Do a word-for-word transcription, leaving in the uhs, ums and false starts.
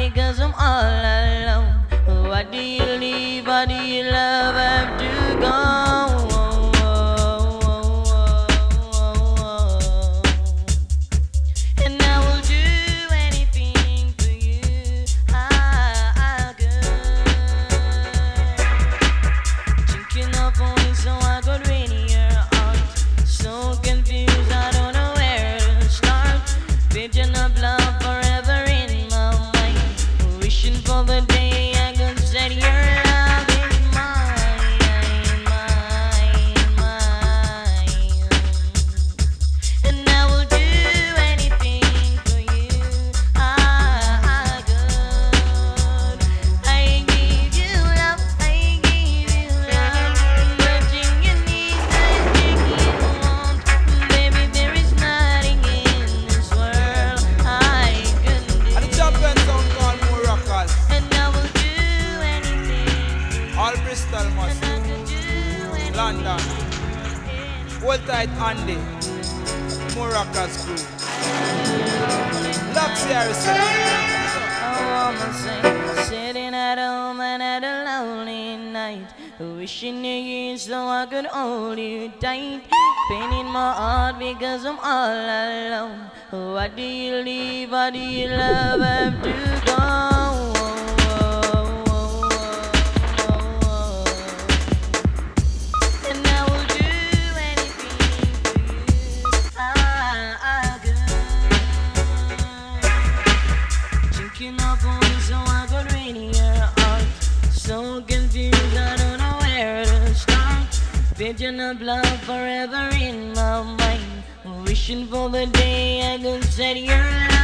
because I'm all alone. Why do you leave? Why do you love have to go? And I will do anything for you. I, I could. Thinking of only so I could win your heart. So confused, I don't know where to start. Vision of love forever in my mind. Wishing for the day I could set your love is mine, mine, mine. And I will do anything for you. I, I could. I give you love, I give you love. Touching your knees, touching you want. Baby, there is nothing in this world I couldn't do. And the champion sound called Miracles. And I will do anything. All Bristol must. And I could do anything. London. Hold tight Andy. Miracles crew. Lux Harrison. A woman say, sitting at home and at a lonely night, wishing you here so I could hold you tight. Pain in my heart because I'm all alone. Why do you leave? Why do you love have to go? And I will do anything for you. I, I could. Thinking of only so I could win your heart. So confused, I don't know where to start. Vision of love forever in my mind. Wishing for the day I could set your life.